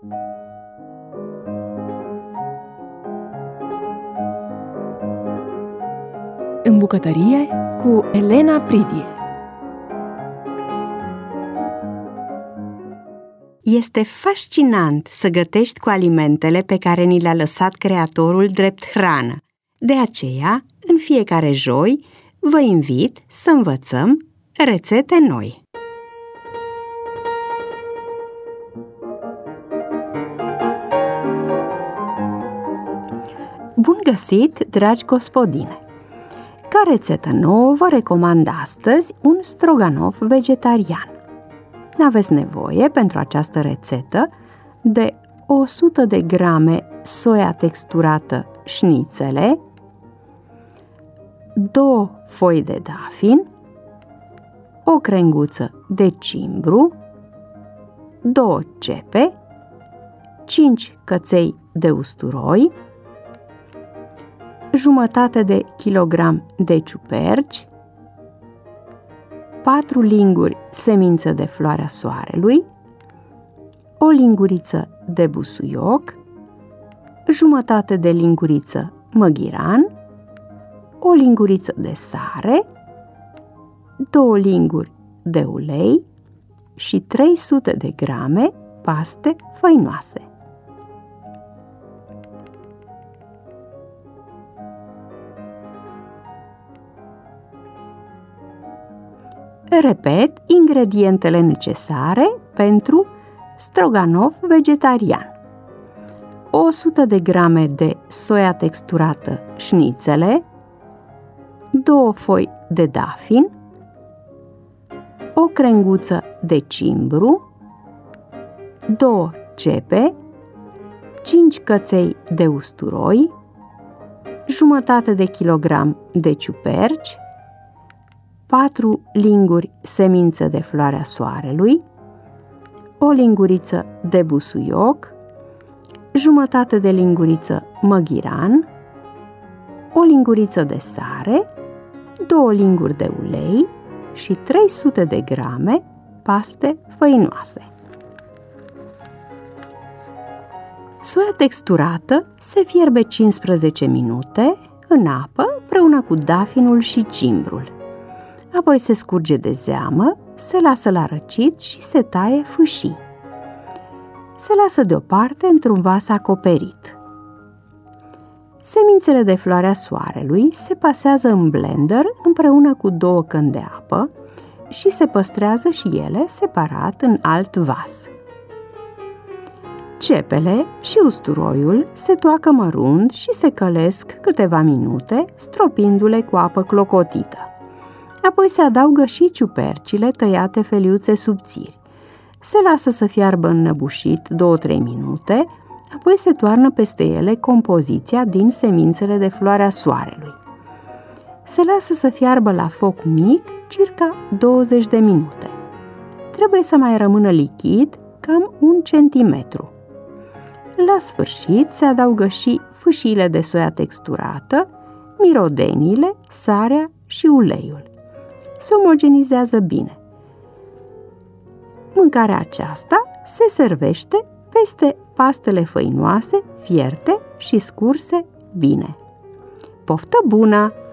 În bucătărie cu Elena Pridie. Este fascinant să gătești cu alimentele pe care ni le-a lăsat Creatorul drept hrană. De aceea, în fiecare joi, vă invit să învățăm rețete noi. Bun găsit, dragi gospodine! Ca rețetă nouă vă recomand astăzi un stroganoff vegetarian. Aveți nevoie pentru această rețetă de 100 de grame soia texturată șnițele, 2 foi de dafin, o crenguță de cimbru, 2 cepe, 5 căței de usturoi, jumătate de kilogram de ciuperci, 4 linguri semință de floarea soarelui, o linguriță de busuioc, jumătate de linguriță măghiran, o linguriță de sare, 2 linguri de ulei și 300 de grame paste făinoase. Repet ingredientele necesare pentru stroganoff vegetarian: 100 de grame de soia texturată șnițele, 2 foi de dafin, o crenguță de cimbru, 2 cepe, 5 căței de usturoi, jumătate de kilogram de ciuperci, 4 linguri semință de floarea soarelui, o linguriță de busuioc, jumătate de linguriță măghiran, o linguriță de sare, 2 linguri de ulei și 300 de grame paste făinoase. Soia texturată se fierbe 15 minute în apă împreună cu dafinul și cimbrul. Apoi se scurge de zeamă, se lasă la răcit și se taie fâșii. Se lasă deoparte într-un vas acoperit. Semințele de floarea soarelui se pasează în blender împreună cu 2 căni de apă și se păstrează și ele separat în alt vas. Cepele și usturoiul se toacă mărunt și se călesc câteva minute, stropindu-le cu apă clocotită. Apoi se adaugă și ciupercile tăiate feliuțe subțiri. Se lasă să fiarbă înnăbușit 2-3 minute, apoi se toarnă peste ele compoziția din semințele de floarea soarelui. Se lasă să fiarbă la foc mic circa 20 de minute. Trebuie să mai rămână lichid cam 1 centimetru. La sfârșit se adaugă și fâșiile de soia texturată, mirodenile, sarea și uleiul. Se omogenizează bine. Mâncarea aceasta se servește peste pastele făinoase, fierte și scurse bine. Poftă bună!